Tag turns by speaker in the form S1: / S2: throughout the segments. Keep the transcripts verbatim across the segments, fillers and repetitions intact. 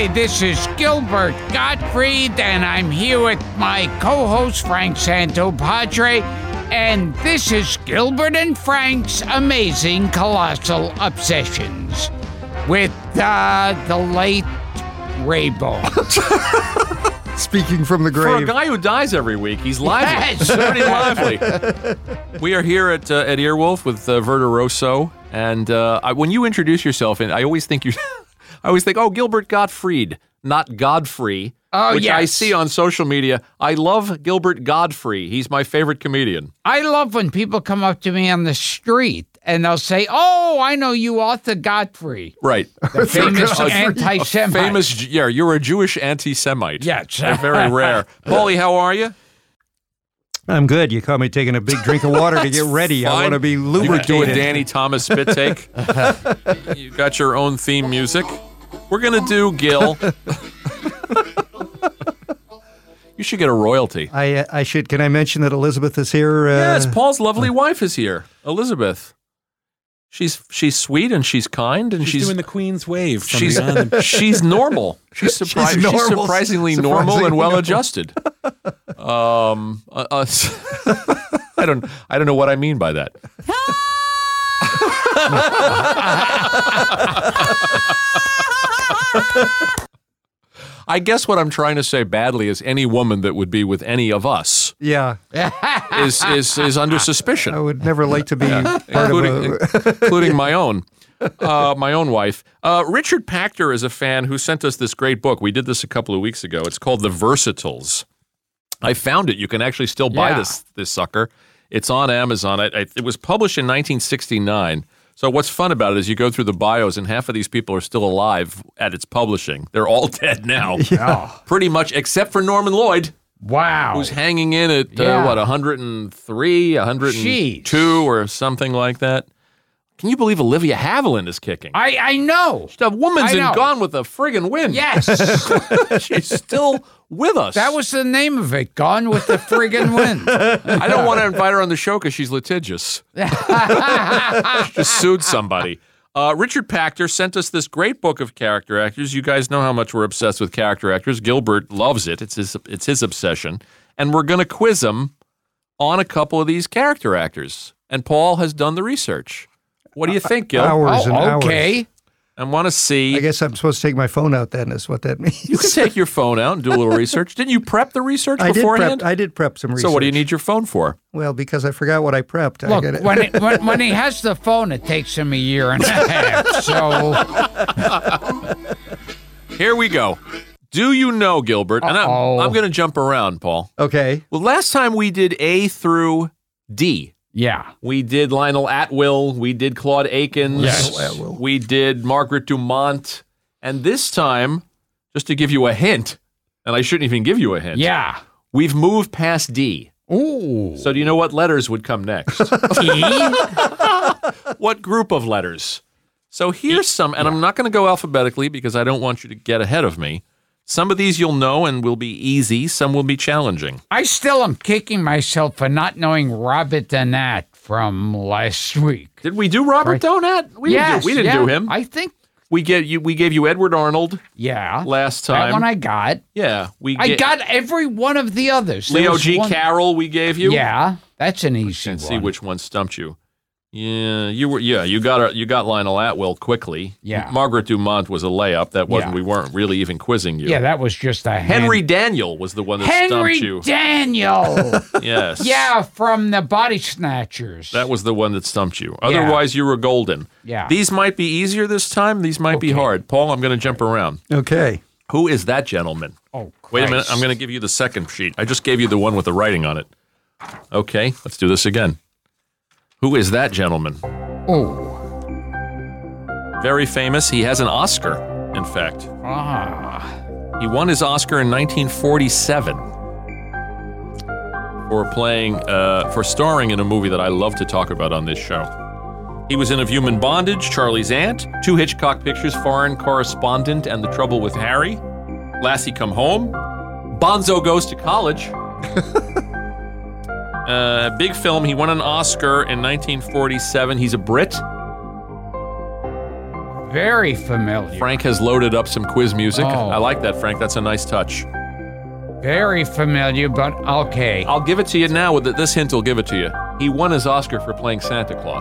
S1: Hi, this is Gilbert Gottfried, and I'm here with my co-host Frank Santopadre, and this is Gilbert and Frank's Amazing Colossal Obsessions with uh, the late Raybo.
S2: Speaking from the grave.
S3: For a guy who dies every week, he's lively.
S1: Yes.
S3: Pretty lively. We are here at uh, at Earwolf with uh, Verda Rosso, and uh, I, when you introduce yourself, and I always think you, I always think, oh, Gilbert Gottfried, not Godfrey,
S1: oh,
S3: which
S1: yes.
S3: I see on social media. I love Gilbert Godfrey. He's my favorite comedian.
S1: I love when people come up to me on the street and they'll say, "Oh, I know you, Arthur Godfrey."
S3: Right.
S1: The famous anti-Semite.
S3: Famous, yeah, you're a Jewish anti-Semite.
S1: Yes.
S3: They're very rare. Paulie, how are you?
S2: I'm good. You caught me taking a big drink of water to get ready. I
S3: Fine.
S2: want to be
S3: You
S2: lubricated.
S3: do a Danny Thomas spit take. You got your own theme music. We're going to do Gil. You should get a royalty.
S2: I uh, I should. Can I mention that Elizabeth is here? Uh,
S3: Yes, Paul's lovely wife is here, Elizabeth. She's she's sweet and she's kind and
S4: She's,
S3: she's
S4: doing the Queen's wave. From
S3: she's
S4: beyond the-
S3: she's normal. She's, surpri-
S2: She's normal.
S3: she's surprisingly normal
S2: Surprisingly
S3: and well
S2: normal.
S3: adjusted. Um, uh, uh, I don't I don't know what I mean by that. I guess what I'm trying to say badly is any woman that would be with any of us
S2: yeah,
S3: is is is under suspicion.
S2: I would never like to be part
S3: including,
S2: of a.
S3: including my own, uh, my own wife. Uh, Richard Pachter is a fan who sent us this great book. We did this a couple of weeks ago. It's called The Versatiles. I found it. You can actually still buy
S1: Yeah.
S3: this this sucker. It's on Amazon. It, it, it was published in nineteen sixty-nine. So what's fun about it is you go through the bios, and half of these people are still alive at its publishing. They're all dead now,
S1: Oh,
S3: pretty much, except for Norman Lloyd,
S1: wow.
S3: who's hanging in at,
S1: Yeah.
S3: uh, what, one hundred three, one hundred two
S1: Jeez.
S3: or something like that? Can you believe Olivia Havilland is kicking?
S1: I, I know.
S3: The woman's
S1: I
S3: in
S1: know.
S3: Gone with the friggin' Wind.
S1: Yes.
S3: She's still with us.
S1: That was the name of it, Gone with the Friggin' Wind.
S3: I don't want to invite her on the show because she's litigious. She just sued somebody. Uh, Richard Pachter sent us this great book of character actors. You guys know how much we're obsessed with character actors. Gilbert loves it. It's his, it's his obsession. And we're going to quiz him on a couple of these character actors. And Paul has done the research. What do you think, Gil?
S2: Hours and
S1: Oh,
S2: hours.
S1: okay.
S3: I want to see.
S2: I guess I'm supposed to take my phone out. Then is what that means.
S3: You can take your phone out and do a little research. Didn't you prep the research
S2: I did
S3: beforehand?
S2: prep. I did prep some research.
S3: So what do you need your phone for?
S2: Well, because I forgot what I prepped. I
S1: Look,
S2: gotta-
S1: when, it, when, when he has the phone, it takes him a year and a half. So,
S3: Here we go. Do you know, Gilbert? And I'm,
S1: Uh-oh.
S3: I'm going to jump around, Paul.
S2: okay.
S3: Well, last time we did A through D.
S1: yeah.
S3: We did Lionel Atwill. We did Claude Akins.
S1: Yes.
S2: Lionel Atwill.
S3: We did Margaret Dumont. And this time, just to give you a hint, and I shouldn't even give you a hint,
S1: Yeah.
S3: we've moved past D.
S1: Ooh.
S3: So do you know what letters would come next?
S1: E?
S3: What group of letters? So here's some, and I'm not going to go alphabetically because I don't want you to get ahead of me. Some of these you'll know and will be easy. Some will be challenging.
S1: I still am kicking myself for not knowing Robert Donat from last week.
S3: Did we do Robert
S1: Right.
S3: Donat? We
S1: yes,
S3: didn't, do, we didn't
S1: yeah,
S3: do him.
S1: I think,
S3: we gave you we gave you Edward Arnold
S1: yeah.
S3: last
S1: That
S3: time.
S1: one I got.
S3: yeah, we
S1: I
S3: ga-
S1: got every one of the others. There
S3: Leo
S1: was
S3: G.
S1: one-
S3: Carroll. We gave you.
S1: Yeah, that's an easy
S3: Let's
S1: one.
S3: see which one stumped you. Yeah, you were. Yeah, you got a, you got Lionel Atwill quickly.
S1: Yeah.
S3: Margaret Dumont was a layup. That wasn't.
S1: Yeah.
S3: We weren't really even quizzing you.
S1: Yeah, that was just a
S3: Henry
S1: hand-
S3: Daniel was the one that
S1: Henry
S3: stumped you.
S1: Daniel.
S3: Yes.
S1: Yeah, from the Body Snatchers.
S3: That was the one that stumped you. Otherwise, you were golden.
S1: Yeah.
S3: These might be easier this time. These might be
S1: Okay.
S3: hard. Paul, I'm going to jump around.
S2: Okay.
S3: Who is that gentleman?
S1: Oh,
S3: Wait a minute.
S1: Christ.
S3: I'm going to give you the second sheet. I just gave you the one with the writing on it. Okay, let's do this again. Who is that gentleman?
S1: Oh.
S3: Very famous. He has an Oscar, in fact.
S1: Ah.
S3: He won his Oscar in nineteen forty-seven for playing, uh, for starring in a movie that I love to talk about on this show. He was in Of Human Bondage, Charlie's Aunt, two Hitchcock pictures, Foreign Correspondent, and The Trouble with Harry, Lassie Come Home, Bonzo Goes to College. uh, big film. He won an Oscar in nineteen forty-seven. He's a Brit.
S1: Very familiar.
S3: Frank has loaded up some quiz music.
S1: Oh.
S3: I like that, Frank. That's a nice touch.
S1: Very familiar, but okay.
S3: I'll give it to you now. With this hint, will give it to you. He won his Oscar for playing Santa Claus.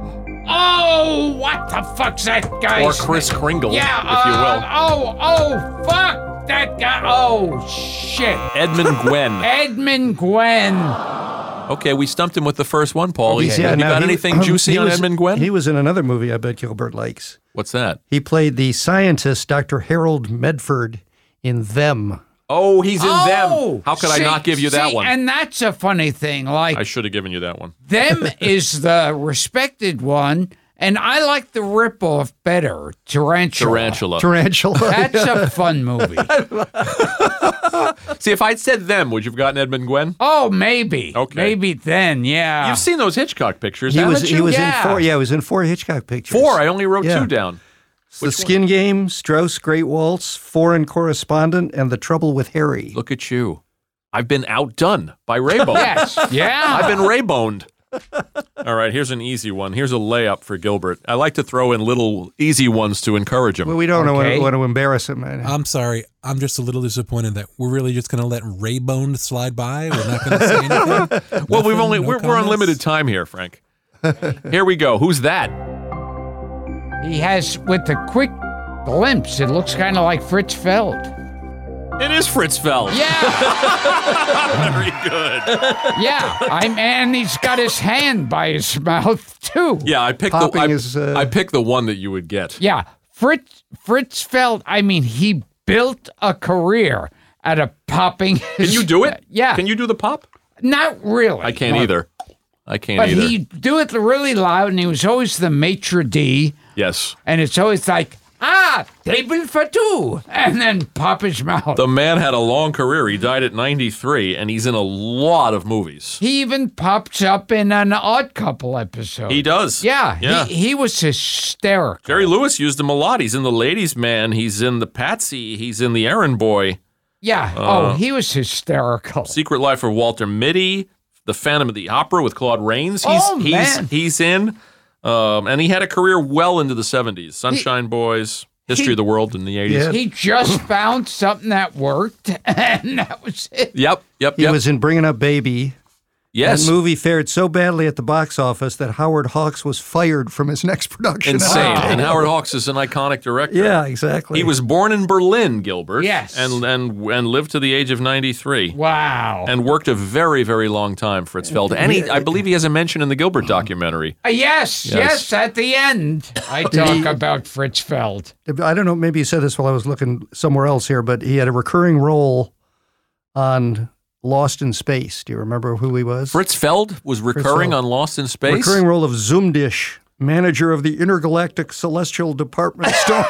S1: Oh, what the fuck's that guy's
S3: Or Chris
S1: name?
S3: Kringle,
S1: yeah,
S3: if you will.
S1: uh, Oh, oh, fuck that guy. Oh, shit.
S3: Edmund Gwen.
S1: Edmund Gwen.
S3: Okay, we stumped him with the first one, Paul.
S2: He's-
S3: Have you
S2: now
S3: got
S2: he-
S3: anything juicy
S2: he
S3: on
S2: was-
S3: Edmund Gwen?
S2: He was in another movie I bet Gilbert likes.
S3: What's that?
S2: He played the scientist, Doctor Harold Medford, in Them.
S3: Oh, he's in
S1: Oh,
S3: Them. How could
S1: see,
S3: I not give you that
S1: see,
S3: one?
S1: And that's a funny thing. Like,
S3: I should have given you that one.
S1: Them is the respected one, and I like the ripoff better, Tarantula.
S3: Tarantula.
S2: Tarantula.
S1: That's a fun movie.
S3: See, if I'd said Them, would you have gotten Edmund Gwen?
S1: Oh, maybe.
S3: Okay.
S1: Maybe then, yeah.
S3: You've seen those Hitchcock pictures,
S2: he
S3: haven't
S2: was
S3: you?
S2: he was
S1: Yeah.
S2: in four. Yeah, he was in four Hitchcock pictures.
S3: Four. I only wrote
S2: Yeah.
S3: two down.
S2: The Skin Game, Strauss, Great Waltz, Foreign Correspondent, and The Trouble with Harry.
S3: Look at you. I've been outdone by Raybone.
S1: Yes, yeah.
S3: I've been Rayboned. All right, here's an easy one. Here's a layup for Gilbert. I like to throw in little easy ones to encourage him.
S2: Well, we don't
S1: Okay.
S2: want, to, want to embarrass him. Man.
S4: I'm sorry. I'm just a little disappointed that we're really just going to let Raybone slide by. We're not going to say anything.
S3: well, we've
S4: Nothing?
S3: only
S4: No
S3: we're, we're on
S4: comments?
S3: limited time here, Frank. Here we go. Who's that?
S1: He has, with the quick glimpse, it looks kind of like Fritz Feld.
S3: It is Fritz Feld.
S1: Yeah,
S3: Very good.
S1: yeah. I'm, and he's got his hand by his mouth, too.
S3: Yeah, I picked the
S2: Popping
S3: I,
S2: is, uh,
S3: I picked the one that you would get.
S1: Yeah, Fritz Fritz Feld, I mean, he built a career out of popping his...
S3: Can you do it?
S1: Yeah.
S3: Can you do the pop?
S1: Not really.
S3: I can't
S1: but,
S3: either. I can't
S1: But
S3: either.
S1: he'd do it really loud, and he was always the maitre d',
S3: yes.
S1: and it's always like, ah, table for two, and then pop his mouth.
S3: The man had a long career. He died at ninety-three, and he's in a lot of movies.
S1: He even pops up in an Odd Couple episode.
S3: He does.
S1: Yeah,
S3: Yeah.
S1: He, he was hysterical.
S3: Jerry Lewis used him a lot. He's in The Ladies' Man. He's in The Patsy. He's in The Errand Boy.
S1: Yeah.
S3: Uh,
S1: oh, he was hysterical.
S3: Secret Life of Walter Mitty. The Phantom of the Opera with Claude Rains. He's
S1: Oh,
S3: he's
S1: man.
S3: he's in. Um, and he had a career well into the seventies. Sunshine Boys, History
S1: he-
S3: of the World in the eighties.
S2: Yeah.
S1: He just found something that worked, and that was it.
S3: Yep, yep,
S2: He
S3: yep.
S2: was in Bringing Up Baby.
S3: yes.
S2: That movie fared so badly at the box office that Howard Hawks was fired from his next production.
S3: Insane.
S1: Wow.
S3: And Howard Hawks is an iconic director.
S2: Yeah, exactly.
S3: He was born in Berlin, Gilbert.
S1: Yes.
S3: And and and lived to the age of ninety-three.
S1: Wow.
S3: And worked a very, very long time, Fritz Feld. And he, I believe he has a mention in the Gilbert documentary.
S1: Uh, yes, yes, at the end, I talk about Fritz Feld.
S2: I don't know, maybe you said this while I was looking somewhere else here, but he had a recurring role on Lost in Space. Do you remember who he was?
S3: Fritz Feld was recurring
S2: Feld.
S3: on Lost in Space.
S2: Recurring role of Zumdish, manager of the Intergalactic Celestial Department Store.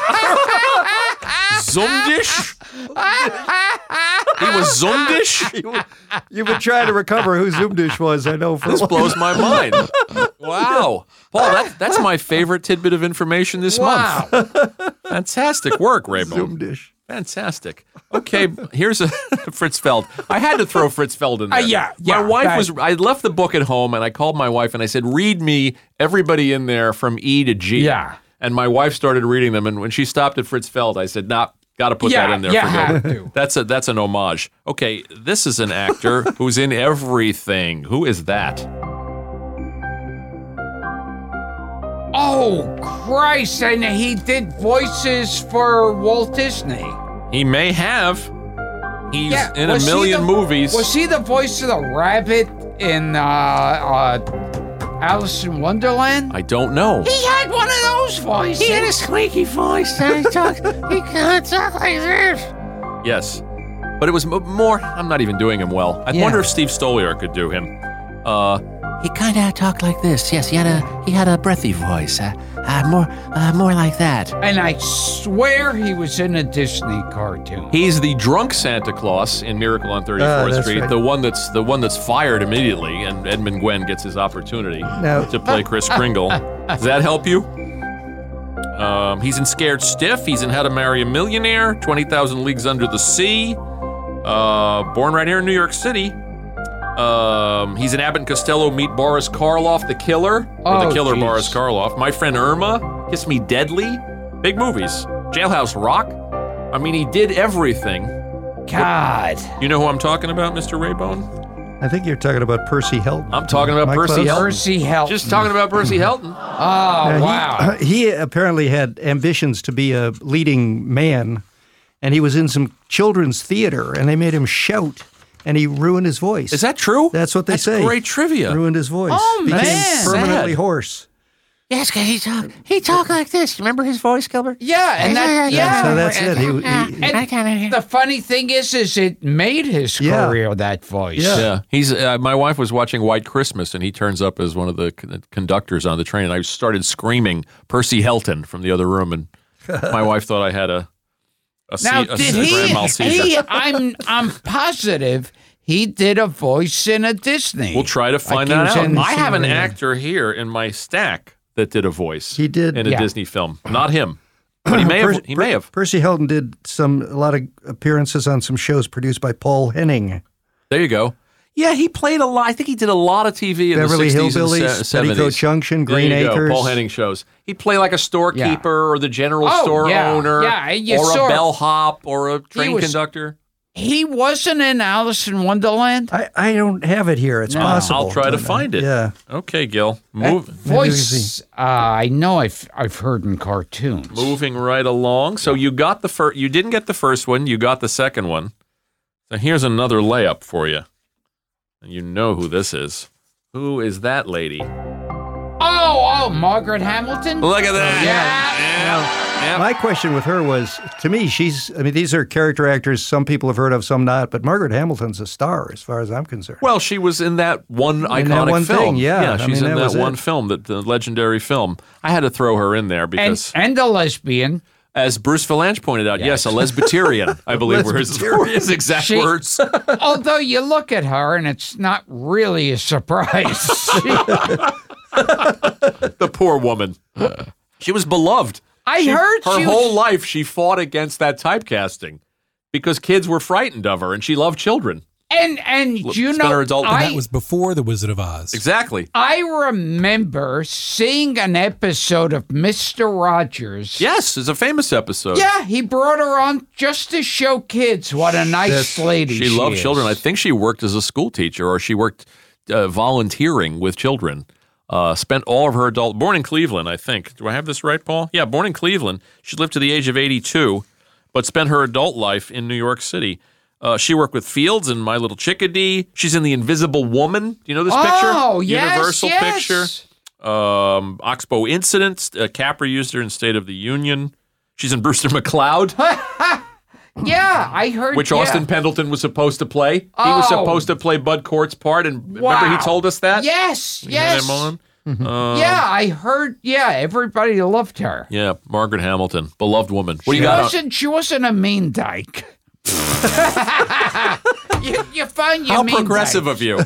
S3: Zumdish? He was Zumdish?
S2: You've been trying to recover who Zumdish was, I know. For a
S3: This
S2: while.
S3: blows my mind. Wow. Paul, that, that's my favorite tidbit of information this
S1: Wow.
S3: month. Fantastic work, Raybone.
S2: Zumdish.
S3: Fantastic. Okay, here's a Fritz Feld. I had to throw Fritz Feld in there.
S1: Uh, yeah, yeah,
S3: My wife
S1: that-
S3: was, I left the book at home and I called my wife and I said, read me everybody in there from E to G.
S1: Yeah.
S3: And my wife started reading them. And when she stopped at Fritz Feld, I said, nah, got to put
S1: Yeah,
S3: that in there
S1: you
S3: for
S1: have
S3: Gilbert.
S1: to.
S3: That's, a, that's an homage. Okay, this is an actor who's in everything. Who is that?
S1: Oh, Christ, and he did voices for Walt Disney.
S3: He may have. He's
S1: Yeah,
S3: in a
S1: was he
S3: million
S1: the-
S3: movies.
S1: Was he the voice of the rabbit in uh, uh, Alice in Wonderland?
S3: I don't know.
S1: He had one of those voices. He had a squeaky voice, and he talked. He kind of talked like this.
S3: Yes. But it was m- more, I'm not even doing him well. I
S1: Yeah.
S3: wonder if Steve Stoliar could do him. Uh,
S5: He kind of talked like this. Yes, he had a he had a breathy voice, uh, uh, more uh, more like that.
S1: And I swear he was in a Disney cartoon.
S3: he's the drunk Santa Claus in Miracle on thirty-fourth
S2: Ah, that's
S3: Street,
S2: right.
S3: the one that's the one that's fired immediately, and Edmund Gwen gets his opportunity
S2: Now-
S3: to play Chris Kringle. Does that help you? Um, he's in Scared Stiff. He's in How to Marry a Millionaire, twenty thousand Leagues Under the Sea. Uh, born right here in New York City. Um, he's in Abbott and Costello Meet Boris Karloff, the killer. Or
S1: Oh,
S3: the killer
S1: geez.
S3: Boris Karloff. My Friend Irma, Kiss Me Deadly. Big movies. Jailhouse Rock. I mean, he did everything.
S1: God.
S3: You know who I'm talking about, Mister Raybone?
S2: I think you're talking about Percy Hilton.
S3: I'm talking about
S2: Mike
S3: Percy
S2: Close?
S3: Hilton.
S1: Percy Hilton.
S3: Just talking about Percy Hilton.
S1: Oh,
S2: Uh,
S1: wow.
S2: He, he apparently had ambitions to be a leading man, and he was in some children's theater, and they made him shout, and he ruined his voice.
S3: Is that true?
S2: That's what they
S3: That's
S2: say.
S3: great trivia.
S2: Ruined his voice.
S1: Oh,
S2: Became
S1: man.
S2: permanently
S3: Sad.
S2: hoarse.
S5: Yes, 'cause he talk. He talk like this. Remember his voice, Gilbert?
S1: Yeah, and that, yeah.
S2: So that's it. He, he,
S1: And
S5: I kinda hear-
S1: the funny thing is, is it made his
S2: Yeah.
S1: career, that voice.
S2: Yeah.
S3: Yeah, he's. Uh, my wife was watching White Christmas, and he turns up as one of the con- conductors on the train. And I started screaming Percy Hilton from the other room, and my wife thought I had a a,
S1: Now,
S3: se- a,
S1: did
S3: a grand
S1: he,
S3: Malteser.
S1: he, I'm, I'm positive he did a voice in a Disney.
S3: We'll try to find
S1: Like he
S3: that
S1: was
S3: out.
S1: in-
S3: I have an
S2: Yeah.
S3: actor here in my stack that did a voice.
S2: He did.
S3: in a
S1: Yeah.
S3: Disney film. Not him, but he may have.
S2: Per-
S3: He may have.
S2: Percy Hilton did some a lot of appearances on some shows produced by Paul Henning.
S3: There you go. Yeah, he played a lot. I think he did a lot of T V in
S2: Beverly
S3: the sixties and
S2: Hillbillies,
S3: se- seventies.
S2: Petticoat Junction,
S3: There
S2: Green
S3: you go,
S2: Acres.
S3: Paul Henning shows. He'd play like a storekeeper or the general
S1: Oh,
S3: store
S1: yeah,
S3: owner
S1: yeah, you
S3: or
S1: saw-
S3: a bellhop or a train
S1: was-
S3: conductor.
S1: He wasn't in Alice in Wonderland?
S2: I, I don't have it here. It's
S1: No.
S2: possible.
S3: I'll try to
S2: but, uh,
S3: find it.
S2: Yeah.
S3: Okay, Gil.
S1: That
S3: Move,
S1: voice, uh, I know I've, I've heard in cartoons.
S3: moving right along. So you got the first. You didn't get the first one. You got the second one. So here's another layup for you. And you know who this is. Who is that lady?
S1: Oh, oh, Margaret Hamilton?
S3: Look at that.
S1: Yeah.
S3: Yeah. yeah.
S2: My question with her was, to me, she's, I mean, these are character actors some people have heard of, some not, but Margaret Hamilton's a star as far as I'm concerned.
S3: Well, she was in that one iconic
S2: In that one
S3: film.
S2: thing, yeah.
S3: Yeah,
S2: I
S3: she's
S2: mean,
S3: in
S2: that
S3: that
S2: was
S3: one
S2: it.
S3: film, that the legendary film. I had to throw her in there
S1: And,
S3: because,
S1: and a lesbian.
S3: as Bruce Valanche pointed out, yes, a lesbiatarian, I believe were his, were his exact
S1: She-
S3: words.
S1: Although you look at her and it's not really a surprise.
S3: The poor woman. She was beloved.
S1: I
S3: She-
S1: heard
S3: her
S1: she
S3: whole
S1: was,
S3: life she fought against that typecasting because kids were frightened of her and she loved children.
S1: and and you
S3: spent her
S1: know,
S3: adult-
S1: I,
S4: That was before The Wizard of Oz.
S3: Exactly.
S1: I remember seeing an episode of Mister Rogers.
S3: Yes, it's a famous episode.
S1: Yeah, he brought her on just to show kids what a nice
S2: That's-
S1: lady she
S3: She loved
S1: is.
S3: children. I think she worked as a school teacher or she worked uh, volunteering with children. Uh, spent all of her adult, born in Cleveland, I think. Do I have this right, Paul? Yeah, born in Cleveland. She lived to the age of eighty-two, but spent her adult life in New York City. Uh, she worked with Fields and My Little Chickadee. She's in The Invisible Woman. Do you know this picture?
S1: Oh, yes,
S3: Universal
S1: yes.
S3: picture. Um, Oxbow Incident. Uh, Capra used her in State of the Union. She's in Brewster McCloud,
S1: Yeah, I heard.
S3: which
S1: yeah.
S3: Austin Pendleton was supposed to play. He
S1: Oh.
S3: was supposed to play Bud Cort's part, and remember he
S1: Wow.
S3: told us that?
S1: Yes,
S3: We had
S1: yes.
S3: him on? Um,
S1: Yeah, I heard. Yeah, everybody loved her.
S3: Yeah, Margaret Hamilton, beloved woman. What do
S1: She
S3: you got? on-
S1: wasn't. She wasn't a mean dyke. you, you find your
S3: How
S1: mean
S3: progressive
S1: dyke.
S3: of you.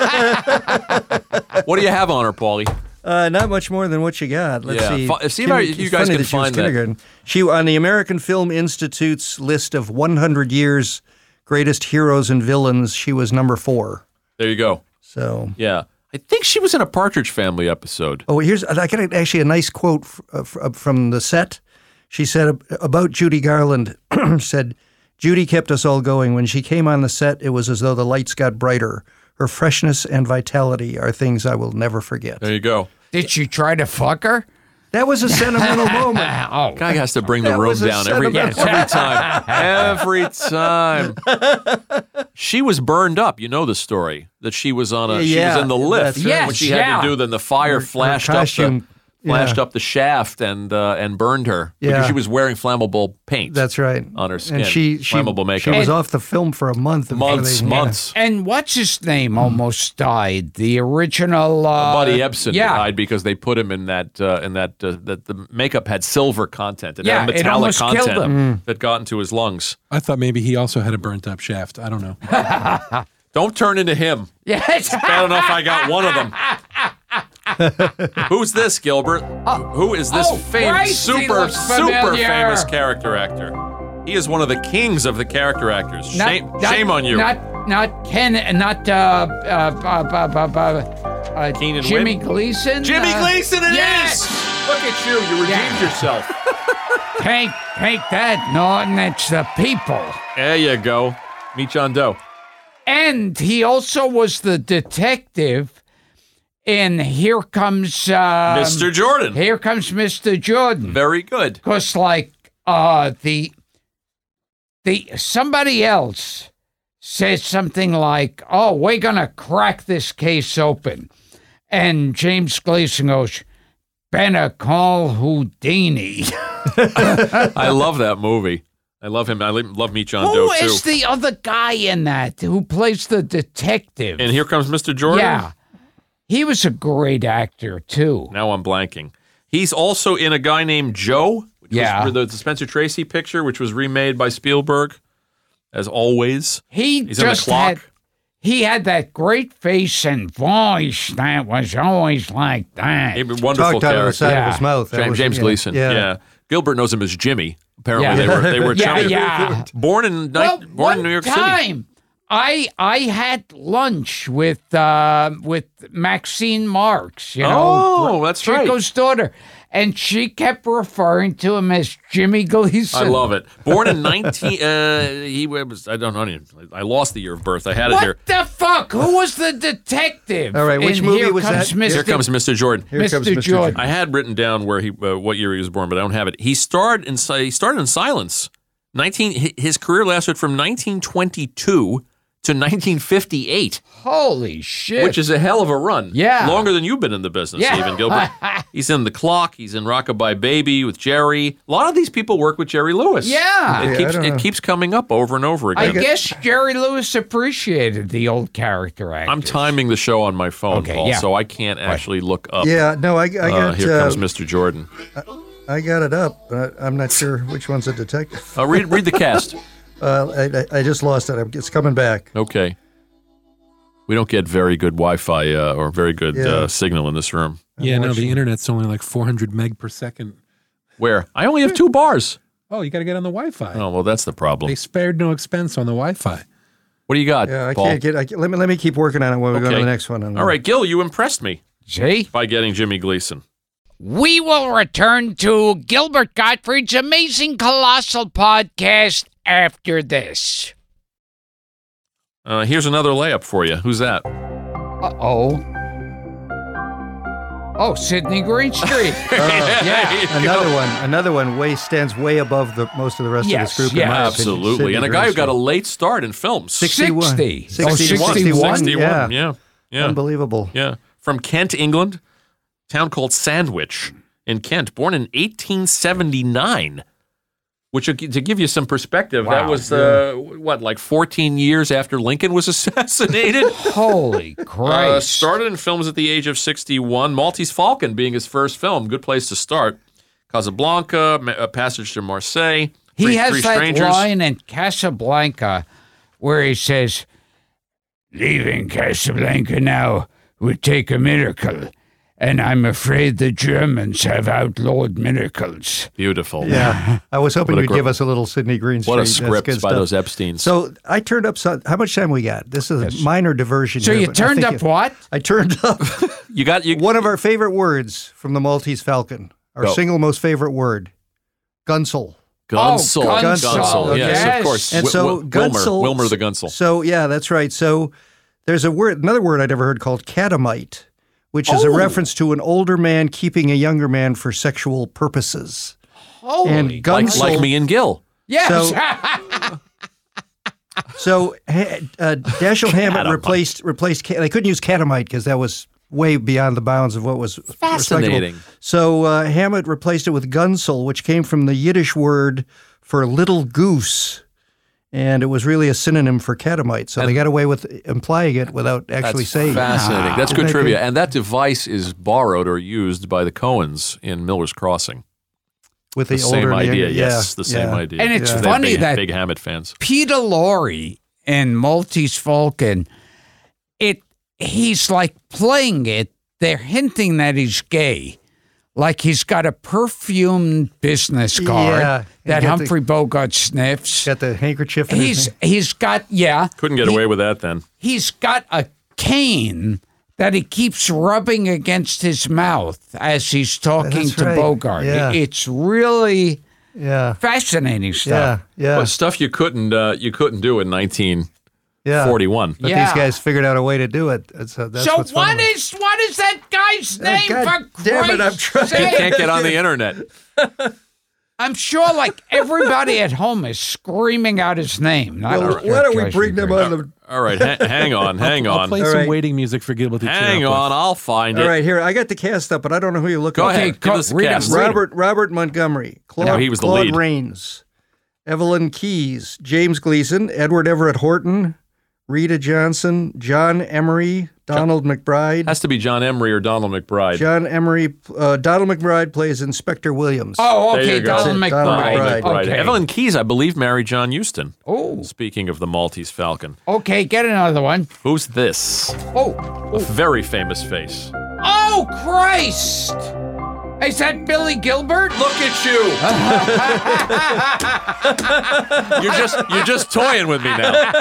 S3: What do you have on her, Paulie?
S2: Uh, not much more than what you got. Let's
S3: Yeah,
S2: see.
S3: fi- see if
S2: Kim-
S3: I-
S2: it's
S3: you guys
S2: funny
S3: can
S2: that she was
S3: find that.
S2: kindergarten. She on the American Film Institute's list of one hundred years greatest heroes and villains. She was number four.
S3: There you go.
S2: So,
S3: Yeah. I think she was in a Partridge Family episode.
S2: oh, here's I got actually a nice quote f- uh, f- uh, from the set. She said ab- about Judy Garland. said, "Judy kept us all going. When she came on the set, it was as though the lights got brighter. Her freshness and vitality are things I will never forget."
S3: There you go.
S1: Did you try to fuck her?
S2: That was a sentimental moment.
S1: Oh,
S3: Guy has to bring the
S2: That
S3: room
S2: was a
S3: down every,
S2: sentimental-
S3: every time. Every time. She was burned up. You know the story that she was on a. She
S2: Yeah,
S3: was in the lift
S2: that's
S1: right.
S3: when she
S1: Yes,
S3: had
S1: yeah.
S3: to do. Then the fire
S2: Her- her
S3: flashed up the
S2: costume,
S3: flashed
S2: yeah.
S3: up the shaft and uh, and burned her
S2: Yeah.
S3: because she was wearing flammable paint.
S2: That's right.
S3: On her skin.
S2: And she, she,
S3: Flammable
S2: she
S3: makeup.
S2: was
S1: And-
S2: off the film for a month. before
S3: months,
S2: they-
S3: months.
S1: and what's his name almost died? The original uh,
S3: Buddy Ebsen
S1: yeah.
S3: died because they put him in that uh, in that uh, that the makeup had silver content and
S1: Yeah,
S3: had
S1: it
S3: metallic
S1: almost killed
S3: content
S1: him.
S3: that got into his lungs.
S4: I thought maybe he also had a burnt up shaft. I don't know.
S3: Don't turn into him.
S1: Yes.
S3: Bad enough I got one of them. Who's this, Gilbert? Who is this
S1: oh,
S3: famous,
S1: Christ, he
S3: super,
S1: looks
S3: super
S1: familiar.
S3: famous character actor? He is one of the kings of the character actors.
S1: Not-
S3: shame,
S1: not-
S3: shame on you.
S1: Not not Ken. Not uh, uh, uh, uh, uh, uh, uh
S3: Keenan
S1: Jimmy
S3: Wynn?
S1: Gleason.
S3: Jimmy
S1: uh,
S3: Gleason, it is.
S1: yes.
S3: Look at you. You redeemed
S1: Yeah.
S3: yourself.
S1: Take, take that, Norton. It's the people.
S3: There you go. Meet John Doe.
S1: And he also was the detective in Here Comes... Um,
S3: Mister Jordan.
S1: Here Comes Mister Jordan.
S3: Very good.
S1: Because, like, uh, the... the somebody else says something like, oh, we're going to crack this case open. And James Gleason goes, better call Houdini.
S3: I love that movie. I love him. I love Meet John Doe,
S1: Who
S3: too.
S1: is the other guy in that who plays the detective?
S3: And Here Comes Mister Jordan?
S1: Yeah. He was a great actor, too.
S3: Now I'm blanking. He's also in A Guy Named Joe, which
S1: Yeah.
S3: was the, the Spencer Tracy picture, which was remade by Spielberg, as always.
S1: He
S3: He's in The
S1: just
S3: Clock.
S1: had, he had that great face and voice that was always like that.
S3: A wonderful
S2: Talked out of the
S3: character.
S2: side
S1: Yeah.
S2: of his mouth. That
S3: James,
S2: was-
S3: James
S2: yeah,
S3: Gleason.
S2: Yeah.
S3: Yeah. Gilbert knows him as Jimmy. Apparently
S1: Yeah.
S3: they were they were
S1: Yeah,
S3: chummy.
S1: yeah.
S3: Born in
S1: Well,
S3: ni- born
S1: one
S3: in New York City.
S1: time, I I had lunch with uh, with Maxine Marks, you know,
S3: Oh, that's right.
S1: Chico's daughter, and she kept referring to him as Jimmy Gleason.
S3: I love it. Born in nineteen. Uh, he was. I don't know. I lost the year of birth. I had it
S1: What
S3: here.
S1: the fuck? Who was the detective?
S2: All right, which
S1: in
S2: movie
S1: Here
S2: was
S1: Comes
S2: that?
S1: Mister
S3: Here comes Mister Jordan.
S2: Here
S1: Mister
S2: comes Mister
S1: Jordan.
S3: I had written down where he, uh, what year he was born, but I don't have it. He starred in. He started in Silence. Nineteen. His career lasted from nineteen twenty-two to nineteen fifty-eight,
S1: Holy shit!
S3: which is a hell of a run.
S1: Yeah.
S3: longer than you've been in the business,
S1: Yeah.
S3: even Gilbert. He's in The Clock. He's in Rockabye Baby with Jerry. A lot of these people work with Jerry Lewis.
S1: Yeah.
S3: it
S2: Yeah, I
S3: keeps
S2: don't
S3: it
S2: know.
S3: keeps coming up over and over
S1: I
S3: again.
S1: guess Jerry Lewis appreciated the old character actor.
S3: I'm timing the show on my phone,
S1: Okay,
S3: Paul,
S1: yeah.
S3: so I can't actually look up.
S2: Yeah, no, I, I
S3: uh,
S2: got
S3: Here
S2: uh,
S3: comes Mister Jordan.
S2: I got it up, but I'm not sure which one's a detective.
S3: Uh, read read the cast.
S2: Uh, I, I I just lost it. I'm- It's coming back.
S3: Okay. We don't get very good Wi-Fi uh, or very good
S2: Yeah.
S3: uh, signal in this room.
S4: Yeah, no,
S2: watching.
S4: the internet's only like four hundred meg per second.
S3: Where? I only have two bars.
S4: Oh, you got to get on the Wi-Fi.
S3: Oh, well, that's the problem.
S4: They spared no expense on the Wi-Fi.
S3: What do you got,
S2: Yeah, I
S3: Paul?
S2: can't get. I can't, let me let me keep working on it when we go to
S3: Okay.
S2: the next one.
S3: All right, Gil, you impressed me
S1: See?
S3: by getting Jimmy Gleason.
S1: We will return to Gilbert Gottfried's Amazing Colossal podcast after this.
S3: Uh, here's another layup for you. Who's that?
S1: Uh-oh. Oh, Sidney Greenstreet. yeah.
S2: Another one. Another one. Way stands way above the most of the rest
S1: Yes,
S2: of this group.
S1: yeah,
S2: in my opinion.
S3: Absolutely.
S2: Sidney
S3: And a guy who got a
S2: Greenstreet.
S3: late start in films.
S2: sixty-one.
S1: sixty.
S2: sixty-one.
S1: Oh,
S2: sixty-one.
S3: sixty-one.
S2: Yeah.
S3: Yeah. Yeah.
S2: Unbelievable.
S3: Yeah. From Kent, England, town called Sandwich in Kent, born in eighteen seventy-nine. Which, to give you some perspective, that
S1: Wow.
S3: was, uh, what, like fourteen years after Lincoln was assassinated?
S1: Holy
S3: uh,
S1: Christ.
S3: started in films at the age of sixty-one. Maltese Falcon being his first film. Good place to start. Casablanca, Ma- A Passage to Marseille.
S1: he
S3: Three,
S1: has
S3: Three
S1: that
S3: Strangers.
S1: line in Casablanca where he says, leaving Casablanca now would take a miracle, and I'm afraid the Germans have outlawed miracles.
S3: Beautiful.
S2: Yeah. I was hoping
S3: What a
S2: you'd
S3: gr-
S2: give us a little Sidney Greenstreet.
S3: What a
S2: That's
S3: script
S2: good
S3: by
S2: stuff.
S3: those Epsteins.
S2: So I turned up. Some, how much time we got? This is a minor diversion.
S1: So
S2: here,
S1: you
S2: but I
S1: turned
S2: think
S1: up
S2: it-
S1: what?
S2: I turned up
S3: you got you.
S2: one of our favorite words from the Maltese Falcon. Our
S3: Go.
S2: single most favorite word, gunsel.
S3: Gunsel.
S1: Oh,
S2: Gunsel.
S3: Gunsel. Yes,
S1: Yes.
S3: of course.
S2: And
S3: Wi-
S2: so
S3: Wi- Wilmer,
S2: gunsel.
S3: Wilmer the Gunsel.
S2: So yeah, that's right. So there's a word, another word I'd never heard called catamite, which is a
S1: Oh.
S2: reference to an older man keeping a younger man for sexual purposes.
S1: Holy
S2: And
S3: Like,
S2: gunsel.
S3: like me and Gil.
S1: Yes.
S2: So- So ha- uh, Dashiell Hammett replaced replaced. Ca- they couldn't use catamite because that was way beyond the bounds of what was
S3: Fascinating.
S2: respectable. So uh, Hammett replaced it with gunsel, which came from the Yiddish word for little goose, and it was really a synonym for catamite. So they got away with implying it without actually
S3: That's
S2: saying it.
S3: fascinating. That's good
S2: Isn't that
S3: trivia.
S2: good?
S3: And that device is borrowed or used by the Coens in Miller's Crossing.
S2: With the,
S3: The
S2: older
S3: same
S2: and
S3: idea.
S2: younger-
S3: Yes,
S2: yeah,
S3: the same
S2: yeah.
S3: idea.
S1: And it's
S3: They're
S1: funny
S3: big,
S1: that-
S3: big Hammett fans.
S1: Peter Lorre in Maltese Falcon, it he's like playing it. They're hinting that he's gay, like he's got a perfumed business card
S2: Yeah, and
S1: that
S2: get the-
S1: Humphrey Bogart sniffs.
S2: Got the handkerchief. In
S1: He's
S2: his
S1: he's got yeah.
S3: Couldn't get
S1: he-
S3: away with that then.
S1: He's got a cane that he keeps rubbing against his mouth as he's talking
S2: That's
S1: to
S2: right.
S1: Bogart.
S2: Yeah.
S1: It's really
S2: Yeah.
S1: Fascinating
S2: Yeah.
S1: stuff.
S2: Yeah.
S3: But stuff you couldn't uh, you couldn't do in nineteen forty-one.
S2: Yeah. But
S1: Yeah.
S2: these guys figured out a way to do it. That's, uh, that's
S1: So
S2: what's
S1: what
S2: funny.
S1: is what is that guy's name?
S2: God
S1: for
S2: damn it, I'm
S1: Christ's
S2: trying-
S1: sake?
S3: Can't get on the internet.
S1: I'm sure, like everybody at home is screaming out his name. Not
S2: Well,
S1: Kirk
S2: why don't we
S1: Josh
S2: bring them
S1: Green.
S2: on the...
S3: All right, ha- hang on, hang
S4: I'll
S3: on.
S4: play
S2: All
S4: some
S2: right.
S4: waiting music for Gilbert to cheer
S3: Hang
S4: up
S3: on,
S4: with.
S3: I'll find
S2: All
S3: it.
S2: right, here, I got the cast up, but I don't know who you're looking
S3: Go
S2: at.
S3: ahead.
S1: Okay,
S3: Give
S1: co-
S3: us the
S1: read 'em,
S3: cast.
S1: read 'em.
S2: Robert Robert Montgomery, Claude,
S3: No, he was the
S2: Claude
S3: lead.
S2: Rains, Evelyn Keyes, James Gleason, Edward Everett Horton, Rita Johnson, John Emery, Donald McBride.
S3: Has to be John Emery or Donald McBride.
S2: John Emery, uh, Donald McBride plays Inspector Williams.
S1: Oh,
S3: There
S1: okay,
S3: you go.
S1: Donald
S2: That's it, Donald
S1: McBride.
S2: McBride.
S1: Okay.
S3: Evelyn Keyes, I believe, married John Huston.
S1: Oh,
S3: Speaking of the Maltese Falcon.
S1: okay, get another one.
S3: Who's this?
S1: Oh,
S3: A very famous face.
S1: oh, Christ! Is that Billy Gilbert?
S3: Look at you. you're just you're just toying with me now.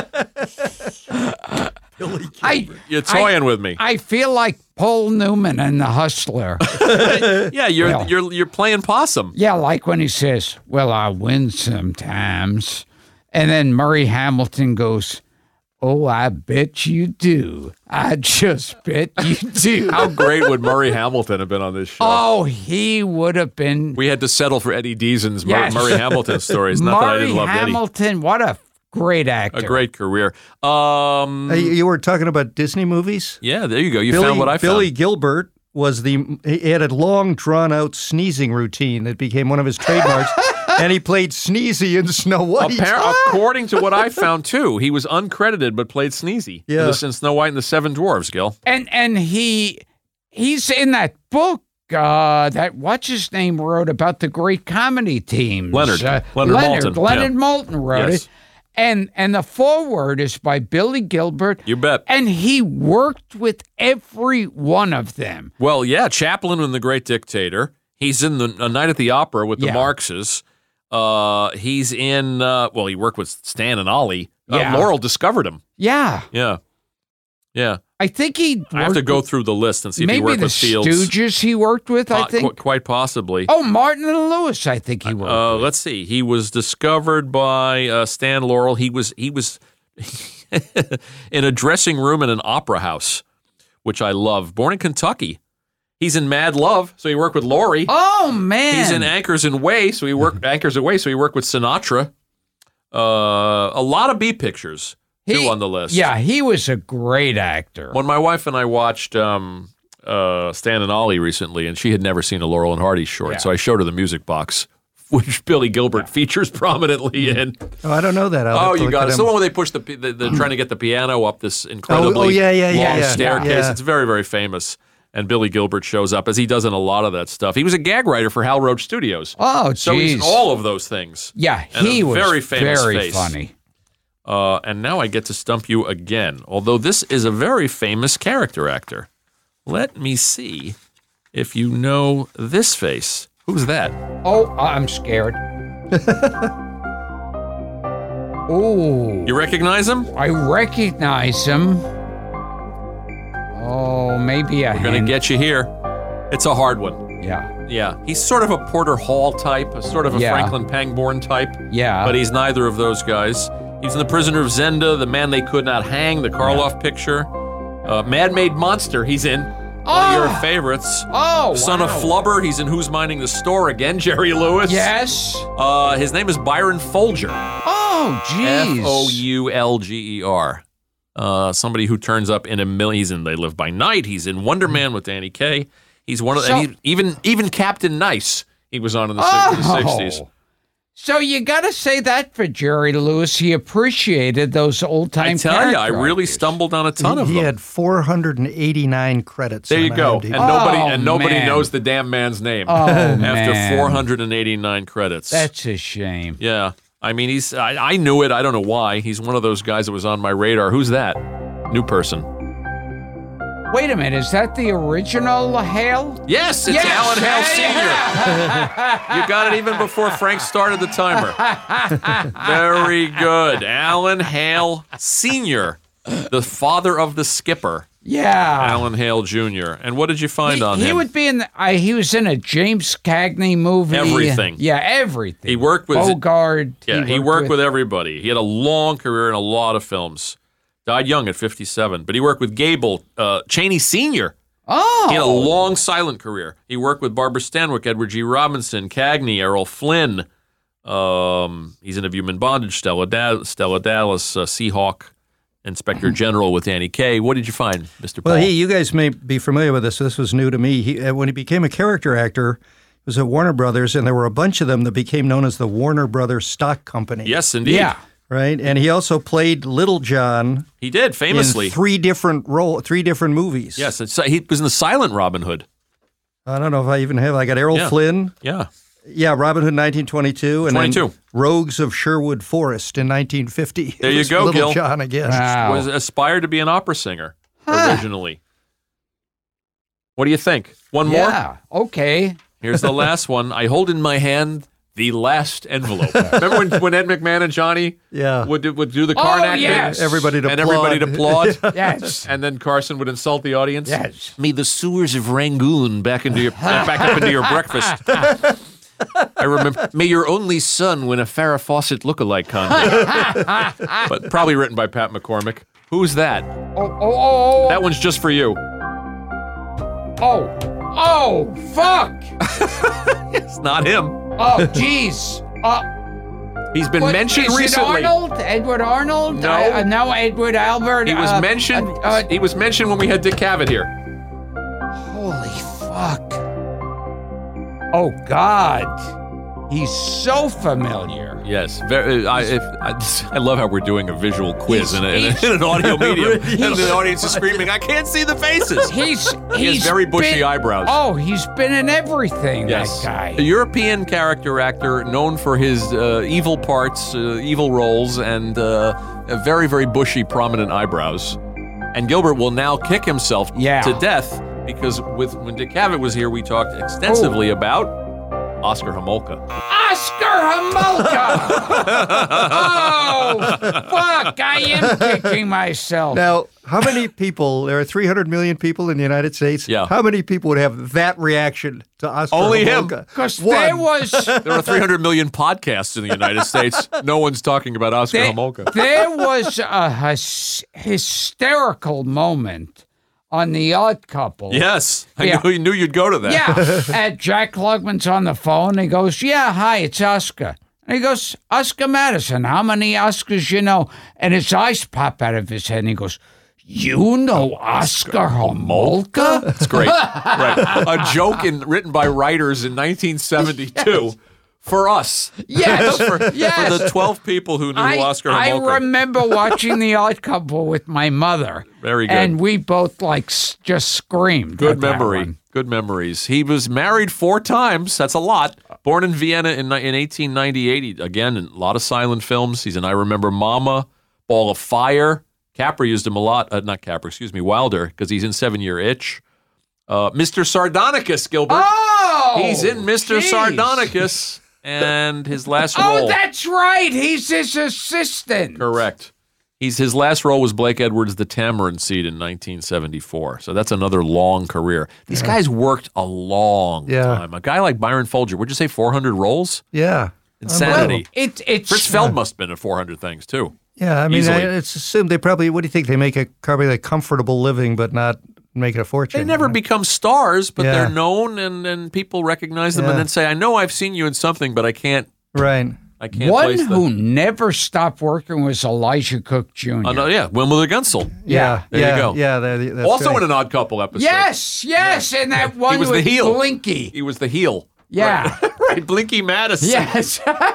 S1: I,
S3: You're toying
S1: I,
S3: with me.
S1: I feel like Paul Newman in The Hustler.
S3: Yeah, you're
S1: Well.
S3: you're you're playing possum.
S1: Yeah, like when he says, "Well, I win sometimes," and then Murray Hamilton goes, "Oh, I bet you do. I just bet you do."
S3: How great would Murray Hamilton have been on this show?
S1: Oh, he would have been.
S3: We had to settle for Eddie Deasen's Mur-
S1: Yes.
S3: Murray Hamilton stories. Not that I
S1: Murray
S3: didn't love Eddie.
S1: Hamilton, what a great actor.
S3: A great career. Um,
S2: Hey, you were talking about Disney movies?
S3: yeah, there you go. You
S2: Billy,
S3: found what I
S2: Billy
S3: found.
S2: Gilbert was the, he had a long drawn out sneezing routine that became one of his trademarks, and he played Sneezy in Snow White.
S3: Appar- according to what I found too, he was uncredited but played Sneezy.
S2: Yeah.
S3: in the- in Snow White and the Seven Dwarfs. Gil.
S1: And and he he's in that book uh, that what's his name wrote about the great comedy teams.
S3: Leonard.
S1: Uh,
S3: Leonard Maltin,
S1: Leonard
S3: yeah.
S1: Maltin wrote
S3: Yes.
S1: it. And and the foreword is by Billy Gilbert.
S3: You bet.
S1: And he worked with every one of them.
S3: Well, yeah, Chaplin in The Great Dictator. He's in the A Night at the Opera with the
S1: Yeah.
S3: Marxes. Uh, he's in. Uh, well, he worked with Stan and Ollie. Uh,
S1: Yeah.
S3: Laurel discovered him.
S1: Yeah.
S3: Yeah, yeah.
S1: I think he
S3: I have to
S1: worked
S3: go
S1: with-
S3: through the list and see if he
S1: maybe
S3: worked
S1: the
S3: with Fields.
S1: Stooges he worked with, I
S3: Uh,
S1: think.
S3: qu- quite possibly.
S1: Oh, Martin and Lewis, I think he worked
S3: Uh,
S1: with.
S3: let's see. He was discovered by uh, Stan Laurel. He was he was in a dressing room in an opera house, which I love. Born in Kentucky. He's in Mad Love, so he worked with Laurie.
S1: Oh, man.
S3: He's in Anchors and Way, so he worked Anchors Away, so he worked with Sinatra. Uh, a lot of B pictures too
S1: He-
S3: on the list.
S1: Yeah, he was a great actor.
S3: When my wife and I watched um, uh, Stan and Ollie recently, and she had never seen a Laurel and Hardy short,
S1: Yeah.
S3: so I showed her the music box, which Billy Gilbert features prominently in.
S2: Oh, I don't know that. I'll have
S3: Oh,
S2: to
S3: you
S2: look
S3: got
S2: at
S3: it. It's
S2: him.
S3: the one where they push the, the, the trying to get the piano up this incredibly
S2: oh, yeah, yeah, yeah,
S3: long
S2: yeah.
S3: staircase.
S2: Yeah.
S3: It's very, very famous. And Billy Gilbert shows up, as he does in a lot of that stuff. He was a gag writer for Hal Roach Studios.
S1: Oh,
S3: So he's in
S1: geez.
S3: all of those things.
S1: Yeah,
S3: And
S1: he
S3: a
S1: was
S3: very famous
S1: very
S3: face.
S1: funny.
S3: Uh, and now I get to stump you again, although this is a very famous character actor. Let me see if you know this face. Who's that?
S1: Oh, I'm scared. Oh,
S3: You recognize him?
S1: I recognize him. Oh, maybe a
S3: We're going
S1: hint.
S3: to get you here. It's a hard one.
S1: Yeah,
S3: Yeah, he's sort of a Porter Hall type, a sort of a
S1: Yeah.
S3: Franklin Pangborn type,
S1: yeah.
S3: but he's neither of those guys. He's in The Prisoner of Zenda, The Man They Could Not Hang, the Karloff picture. Uh, Mad Made Monster, he's in. One of your
S1: Oh!
S3: favorites.
S1: oh,
S3: Son
S1: wow.
S3: of Flubber, he's in Who's Minding the Store again, Jerry Lewis.
S1: Yes.
S3: Uh, his name is Byron Folger.
S1: Oh, jeez.
S3: F O U L G E R. Uh, somebody who turns up in a million. He's in They Live by Night. He's in Wonder Man with Danny Kaye. He's one of
S1: So-
S3: and he, even even Captain Nice. He was on in the, six- in the
S1: Oh.
S3: sixties.
S1: So you got to say that for Jerry Lewis. He appreciated those old time.
S3: I tell you, I really stumbled on a ton of
S2: he
S3: them.
S2: had four hundred eighty-nine credits.
S3: There you
S2: on
S3: go.
S2: I M D B.
S3: And nobody
S1: Oh,
S3: and nobody
S1: man.
S3: knows the damn man's name
S1: Oh,
S3: after
S1: man.
S3: four hundred eighty-nine credits.
S1: That's a shame.
S3: yeah. I mean, he's I, I knew it. I don't know why. He's one of those guys that was on my radar. Who's that? New person.
S1: Wait a minute, is that the original Hale?
S3: Yes, it's
S1: Yes!
S3: Alan Hale Senior You got it even before Frank started the timer. Very good. Alan Hale Senior, the father of the skipper.
S1: Yeah.
S3: Alan Hale Junior And what did you find
S1: He,
S3: on
S1: he
S3: him?
S1: would be in. The, I, he was in a James Cagney movie.
S3: Everything.
S1: Yeah, everything.
S3: He worked with
S1: Bogart.
S3: Yeah, he worked with everybody. He had a long career in a lot of films. Died young at fifty-seven, but he worked with Gable, uh, Cheney Senior
S1: Oh.
S3: He had a long silent career. He worked with Barbara Stanwyck, Edward G. Robinson, Cagney, Errol Flynn. Um, he's in A View in Bondage, Stella, da- Stella Dallas, uh, Seahawk, Inspector General with Danny Kaye. What did you find, Mister Paul?
S2: Well, he, you guys may be familiar with this. This was new to me. He, uh, when he became a character actor, it was at Warner Brothers, and there were a bunch of them that became known as the Warner Brothers Stock Company.
S3: Yes, indeed.
S1: Yeah.
S2: Right, and he also played Little John.
S3: He did, famously.
S2: in three different role, three different movies.
S3: Yes, it's, he was in the silent Robin Hood.
S2: I don't know if I even have. I got Errol
S3: Yeah.
S2: Flynn.
S3: Yeah.
S2: Yeah, Robin Hood, nineteen twenty-two, and
S3: twenty-two.
S2: then Rogues of Sherwood Forest in nineteen fifty.
S3: There
S2: It
S3: you
S2: was
S3: go,
S2: Little
S3: Gil.
S2: John again.
S1: Wow.
S3: Was aspired to be an opera singer originally. What do you think? One more?
S1: Yeah. Okay.
S3: Here's the last one. I hold in my hand the last envelope. Remember when, when Ed McMahon and Johnny
S2: Yeah.
S3: would do, would do the
S1: Oh,
S3: Karnak
S1: yes.
S3: thing?
S2: Everybody to
S3: and
S2: applaud.
S3: everybody to applaud.
S1: Yes.
S3: And then Carson would insult the audience.
S1: Yes.
S3: May the sewers of Rangoon back into your back up into your breakfast. I remember. May your only son win a Farrah Fawcett lookalike contest. But probably written by Pat McCormick. Who's that?
S1: Oh, oh, oh,
S3: That one's just for you.
S1: oh, oh, fuck.
S3: It's not him.
S1: Oh, jeez. Uh,
S3: He's been
S1: what,
S3: mentioned
S1: is it
S3: recently.
S1: Arnold? Edward Arnold?
S3: No.
S1: Uh, uh, no, Edward Albert.
S3: He was
S1: uh,
S3: mentioned.
S1: Uh, uh,
S3: he was mentioned when we had Dick Cavett here.
S1: holy fuck. Oh, God. He's so familiar.
S3: Yes, very. I, if, I, I love how we're doing a visual quiz
S1: He's-
S3: in, a, in, a,
S1: he's-
S3: in an audio medium, and the audience is screaming, "I can't see the faces."
S1: He's,
S3: He has
S1: he's
S3: very bushy
S1: been-
S3: eyebrows.
S1: Oh, he's been in everything,
S3: Yes,
S1: that
S3: a
S1: guy.
S3: European character actor known for his uh, evil parts, uh, evil roles, and uh, a very, very bushy, prominent eyebrows. And Gilbert will now kick himself
S1: Yeah.
S3: to death because with when Dick Cavett was here, we talked extensively about Oscar Homolka.
S1: Oscar Homolka! Oh, fuck, I am kicking myself.
S2: Now, how many people, there are three hundred million people in the United States.
S3: Yeah.
S2: How many people would have that reaction to Oscar
S3: Only him.
S2: Homolka?
S1: Because there was...
S3: There are three hundred million podcasts in the United States. No one's talking about Oscar
S1: There,
S3: Homolka.
S1: there was a hys- hysterical moment on The Odd Couple.
S3: Yes, I
S1: Yeah.
S3: knew, knew you'd go to that.
S1: Yeah. And Jack Klugman's on the phone. He goes, yeah, hi, it's Oscar. And he goes, Oscar Madison, how many Oscars you know? And his eyes pop out of his head. And he goes, you know Oscar Homolka?
S3: It's great. Right. A joke in, written by writers in nineteen seventy-two for us.
S1: Yes,
S3: for,
S1: yes.
S3: for the twelve people who knew
S1: I,
S3: Oscar
S1: I
S3: Homolka.
S1: remember watching The Odd Couple with my mother.
S3: Very good.
S1: And we both, like, s- just screamed.
S3: Good
S1: at that
S3: memory.
S1: one.
S3: Good memories. He was married four times. That's a lot. Born in Vienna in, ni- in eighteen ninety-eight. He, again, in a lot of silent films. He's in I Remember Mama, Ball of Fire. Capra used him a lot. Uh, not Capra, excuse me, Wilder, because he's in Seven Year Itch. Uh, Mister Sardonicus, Gilbert.
S1: Oh!
S3: He's in Mister
S1: jeez.
S3: Sardonicus, and his last
S1: Oh,
S3: role.
S1: that's right. He's his assistant.
S3: Correct. He's his last role was Blake Edwards' The Tamarind Seed in nineteen seventy-four. So that's another long career. These guys worked a long
S2: Yeah.
S3: time. A guy like Byron Folger, would you say four hundred roles?
S2: Yeah.
S3: Insanity.
S1: It, it's
S3: Fritz Feld must have been at four hundred things too.
S2: Yeah, I mean, I,
S3: Easily.
S2: it's assumed they probably, what do you think? They make a probably a comfortable living, but not make a fortune.
S3: They never
S2: you know?
S3: become stars, but
S2: Yeah.
S3: they're known and, and people recognize them
S2: Yeah.
S3: and then say, I know I've seen you in something, but I can't
S2: Right.
S3: I can't
S1: One
S3: place them.
S1: who never stopped working was Elijah Cook Junior
S3: Oh, no, yeah, Wilmer Gunsel.
S2: Yeah.
S3: There you
S2: yeah,
S3: go.
S2: Yeah. that- that's
S3: Also
S2: right.
S3: in an Odd Couple episode.
S1: Yes, yes, and that one
S3: was the
S1: with
S3: heel.
S1: Blinky.
S3: He was the heel.
S1: Yeah.
S3: Right, right. Blinky Madison.
S1: Yes.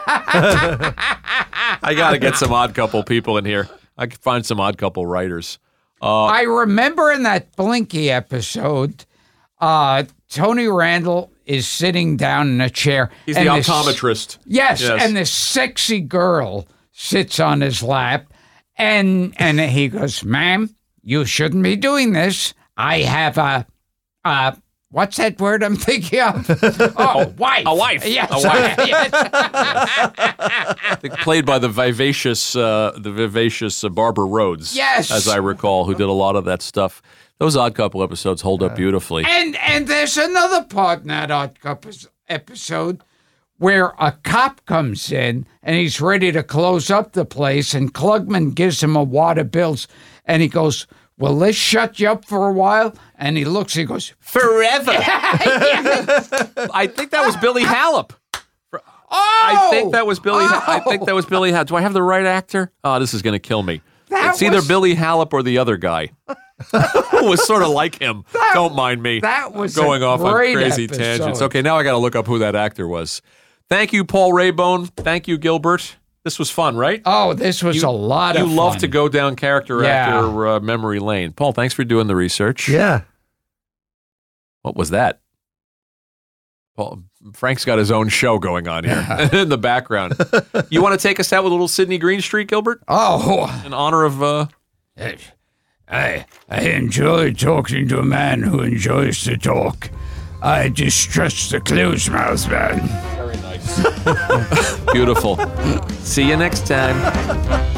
S3: I got to get some Odd Couple people in here. I could find some Odd Couple writers.
S1: I remember in that Blinky episode, uh, Tony Randall is sitting down in a chair.
S3: He's
S1: and
S3: the
S1: this-
S3: optometrist.
S1: Yes,
S3: Yes.
S1: and this sexy girl sits on his lap, and and he goes, "Ma'am, you shouldn't be doing this. I have a, uh, what's that word I'm thinking of? Oh, wife.
S3: A wife.
S1: Yes.
S3: A wife.
S1: yes.
S3: I think played by the vivacious, uh, the vivacious uh, Barbara Rhodes.
S1: Yes.
S3: as I recall, who did a lot of that stuff. Those Odd Couple episodes hold up beautifully.
S1: And and there's another part in that Odd Couple episode where a cop comes in and he's ready to close up the place, and Klugman gives him a wad of bills, and he goes, "Will this shut you up for a while?" And he looks, he goes,
S3: Forever. I think that was Billy Hallup.
S1: "Oh,
S3: I think that was Billy.
S1: Oh,
S3: I think that was Billy Hallup. Do I have the right actor? Oh, this is going to kill me.
S1: That
S3: It's either
S1: was-
S3: Billy Hallup or the other guy, who was sort of like him. Don't mind me.
S1: that was
S3: going
S1: a
S3: off on
S1: great
S3: crazy
S1: episode.
S3: tangents. Okay, now I got to look up who that actor was. Thank you, Paul Raybone. Thank you, Gilbert. This was fun, right?
S1: Oh, this was a lot
S3: You
S1: of fun.
S3: love to go down character
S1: Yeah.
S3: actor uh, memory lane. Paul, thanks for doing the research.
S2: Yeah.
S3: What was that? Paul, Frank's got his own show going on here in the background. You want to take us out with a little Sidney Greenstreet, Gilbert?
S1: Oh,
S3: In honor of... Uh,
S1: I I enjoy talking to a man who enjoys to talk. I distrust the closed mouth man.
S3: Very nice. Beautiful. See you next time.